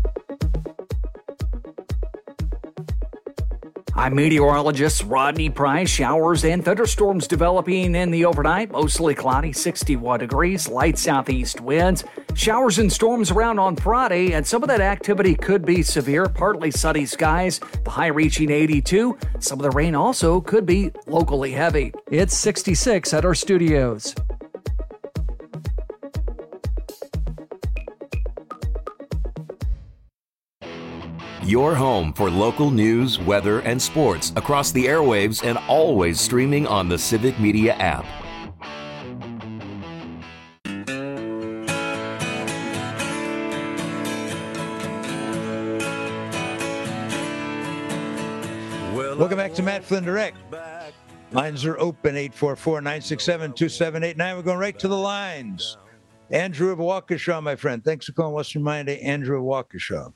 I'm meteorologist Rodney Price. Showers and thunderstorms developing in the overnight. Mostly cloudy, 61 degrees, light southeast winds. Showers and storms around on Friday, and some of that activity could be severe. Partly sunny skies, the high reaching 82. Some of the rain also could be locally heavy. It's 66 at our studios. Your home for local news, weather, and sports across the airwaves and always streaming on the Civic Media app. Welcome back to Matt Flynn Direct. Lines are open, 844-967-2789. We're going right to the lines. Andrew of Waukesha, my friend. Thanks for calling Western Miami. Andrew of Waukesha.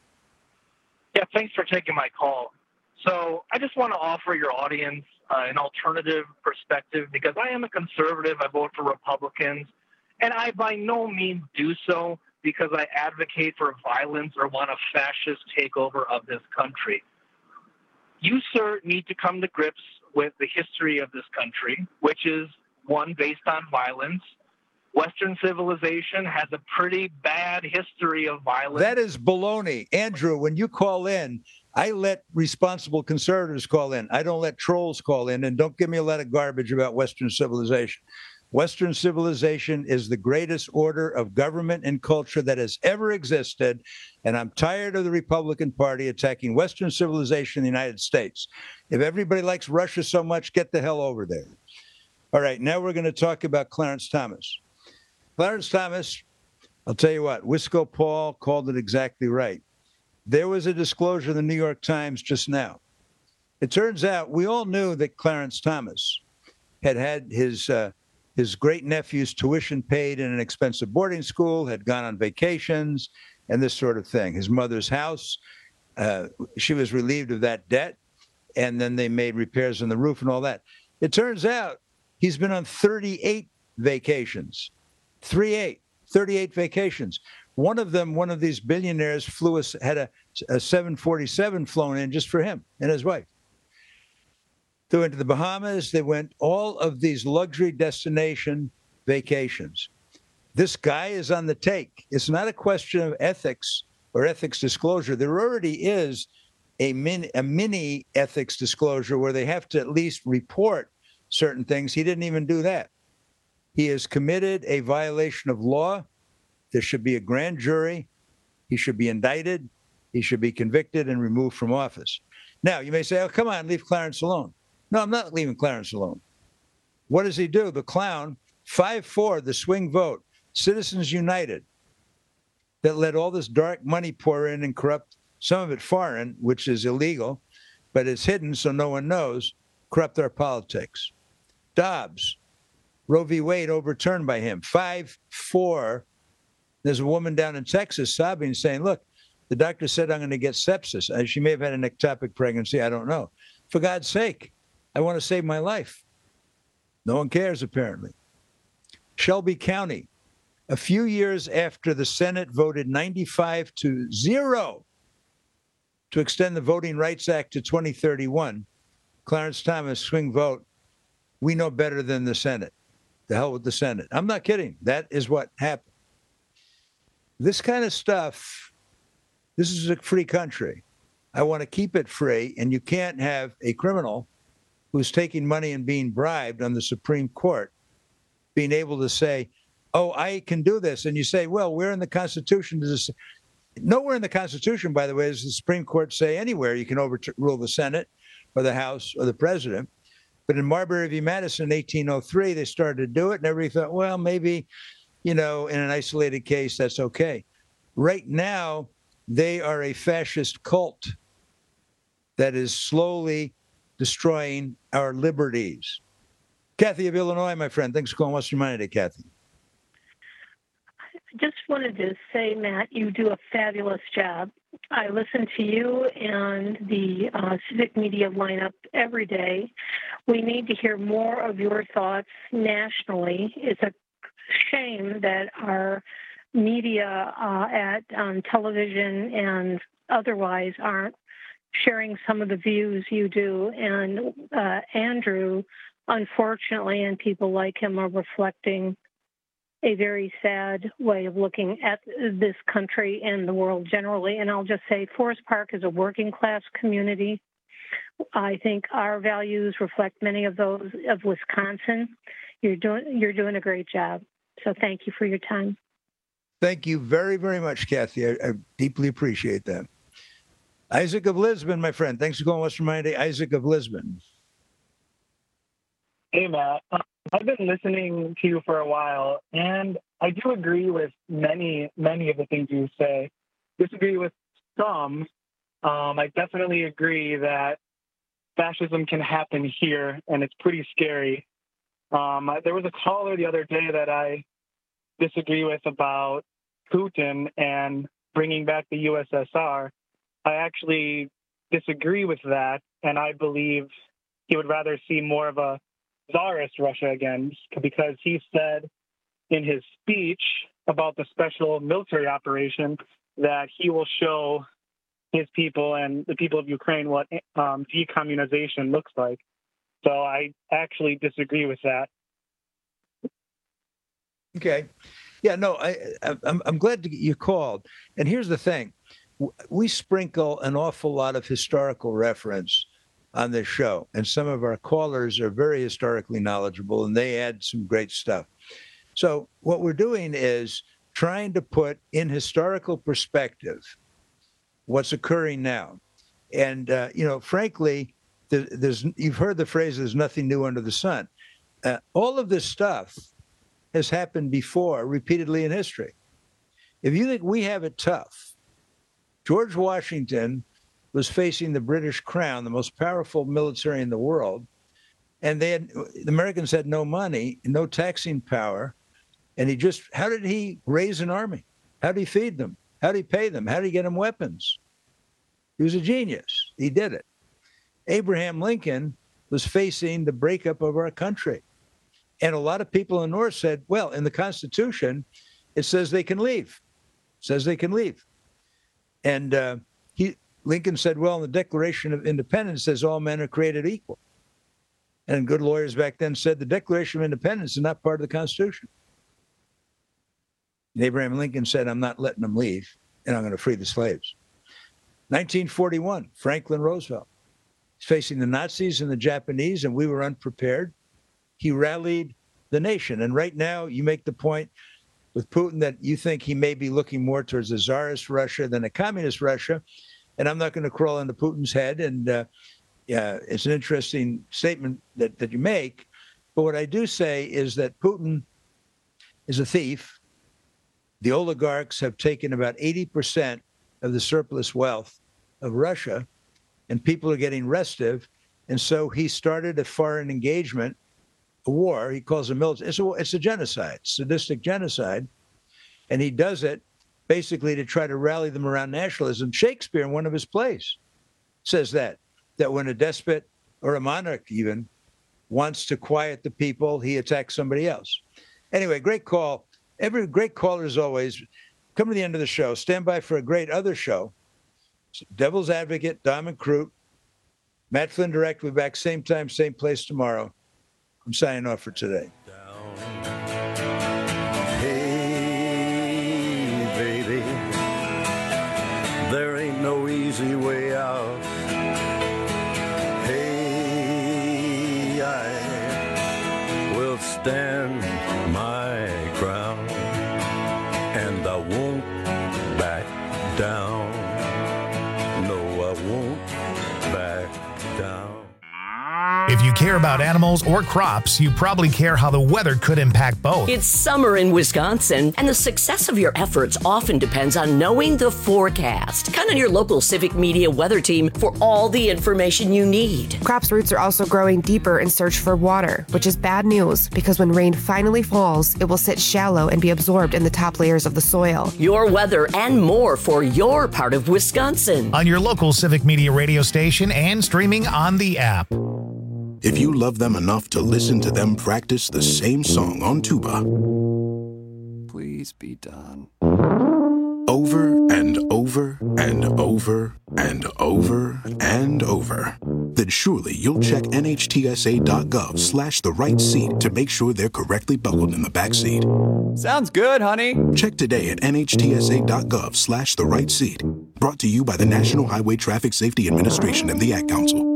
Yeah, thanks for taking my call. So I just want to offer your audience an alternative perspective because I am a conservative. I vote for Republicans, and I by no means do so because I advocate for violence or want a fascist takeover of this country. You, sir, need to come to grips with the history of this country, which is one based on violence. Western civilization has a pretty bad history of violence. That is baloney. Andrew, when you call in, I let responsible conservatives call in. I don't let trolls call in, and don't give me a lot of garbage about Western civilization. Western civilization is the greatest order of government and culture that has ever existed, and I'm tired of the Republican Party attacking Western civilization in the United States. If everybody likes Russia so much, get the hell over there. All right, now we're going to talk about Clarence Thomas. Clarence Thomas, I'll tell you what, Wisco Paul called it exactly right. There was a disclosure in the New York Times just now. It turns out we all knew that Clarence Thomas had his great-nephew's tuition paid in an expensive boarding school, had gone on vacations, and this sort of thing. His mother's house, she was relieved of that debt, and then they made repairs on the roof and all that. It turns out he's been on 38 vacations. 38 vacations. One of them, one of these billionaires had a 747 flown in just for him and his wife. They went to the Bahamas. They went all of these luxury destination vacations. This guy is on the take. It's not a question of ethics or ethics disclosure. There already is a mini ethics disclosure where they have to at least report certain things. He didn't even do that. He has committed a violation of law. There should be a grand jury. He should be indicted. He should be convicted and removed from office. Now, you may say, oh, come on, leave Clarence alone. No, I'm not leaving Clarence alone. What does he do? The clown, 5-4, the swing vote, Citizens United, that let all this dark money pour in and corrupt, some of it foreign, which is illegal, but it's hidden so no one knows, corrupt our politics. Dobbs, Roe v. Wade overturned by him, 5-4. There's a woman down in Texas sobbing, saying, look, the doctor said I'm going to get sepsis. She may have had an ectopic pregnancy. I don't know. For God's sake, I want to save my life. No one cares, apparently. Shelby County, a few years after the Senate voted 95-0 to extend the Voting Rights Act to 2031, Clarence Thomas, swing vote, we know better than the Senate. The hell with the Senate. I'm not kidding. That is what happened. This kind of stuff, this is a free country. I want to keep it free, and you can't have a criminal who's taking money and being bribed on the Supreme Court being able to say, oh, I can do this. And you say, well, where in the Constitution does this? Nowhere in the Constitution, by the way, does the Supreme Court say anywhere you can overrule the Senate or the House or the president. But in Marbury v. Madison in 1803, they started to do it, and everybody thought, well, maybe, in an isolated case, that's okay. Right now, they are a fascist cult. that is slowly destroying our liberties. Kathy of Illinois, my friend. Thanks for calling Western Money today, Kathy. I just wanted to say, Matt, you do a fabulous job. I listen to you and the civic media lineup every day. We need to hear more of your thoughts nationally. It's a shame that our media on television and otherwise aren't sharing some of the views you do. And Andrew, unfortunately, and people like him are reflecting a very sad way of looking at this country and the world generally. And I'll just say Forest Park is a working class community. I think our values reflect many of those of Wisconsin. You're doing a great job. So thank you for your time. Thank you very, very much, Kathy. I deeply appreciate that. Isaac of Lisbon, my friend. Thanks for calling Western Money Day. Isaac of Lisbon. Hey, Matt. I've been listening to you for a while, and I do agree with many of the things you say. Disagree with some. I definitely agree that fascism can happen here, and it's pretty scary. There was a caller the other day that I disagree with about Putin and bringing back the USSR. I actually disagree with that, and I believe he would rather see more of a Tsarist Russia again, because he said in his speech about the special military operation that he will show his people and the people of Ukraine what decommunization looks like. So I actually disagree with that. Okay. Yeah, no, I'm glad you called. And here's the thing. We sprinkle an awful lot of historical reference on this show, and some of our callers are very historically knowledgeable, and they add some great stuff. So what we're doing is trying to put in historical perspective what's occurring now. And, frankly, you've heard the phrase, there's nothing new under the sun. All of this stuff has happened before, repeatedly in history. If you think we have it tough, George Washington was facing the British Crown, the most powerful military in the world, and the Americans had no money, no taxing power, and how did he raise an army? How did he feed them? How did he pay them? How did he get them weapons? He was a genius. He did it. Abraham Lincoln was facing the breakup of our country. And a lot of people in the North said, well, in the Constitution, it says they can leave. It says they can leave. And Lincoln said, well, in the Declaration of Independence, it says all men are created equal. And good lawyers back then said the Declaration of Independence is not part of the Constitution. And Abraham Lincoln said, I'm not letting them leave, and I'm going to free the slaves. 1941, Franklin Roosevelt. He's facing the Nazis and the Japanese, and we were unprepared. He rallied the nation. And right now, you make the point with Putin that you think he may be looking more towards a Tsarist Russia than a communist Russia. And I'm not going to crawl into Putin's head. And it's an interesting statement that you make. But what I do say is that Putin is a thief. The oligarchs have taken about 80% of the surplus wealth of Russia, and people are getting restive. And so he started a foreign engagement, a war. He calls it military. It's a genocide, sadistic genocide. And he does it basically to try to rally them around nationalism. Shakespeare, in one of his plays, says that when a despot or a monarch even wants to quiet the people, he attacks somebody else. Anyway, great call. Every great caller, as always. Come to the end of the show. Stand by for a great other show. Devil's Advocate, Diamond Crute, Matt Flynn Direct. We'll be back same time, same place tomorrow. I'm signing off for today. There ain't no easy way out. Hey, I will stand my ground, and I won't back down. No, I won't back down. If you care about animals or crops, you probably care how the weather could impact both. It's summer in Wisconsin, and the success of your efforts often depends on knowing the forecast. Count on your local Civic Media weather team for all the information you need. Crops' roots are also growing deeper in search for water, which is bad news because when rain finally falls, it will sit shallow and be absorbed in the top layers of the soil. Your weather and more for your part of Wisconsin. On your local Civic Media radio station and streaming on the app. If you love them enough to listen to them practice the same song on tuba, please be done. Over and over and over and over and over, then surely you'll check NHTSA.gov/the right seat to make sure they're correctly buckled in the back seat. Sounds good, honey. Check today at NHTSA.gov/the right seat. Brought to you by the National Highway Traffic Safety Administration and the Ad Council.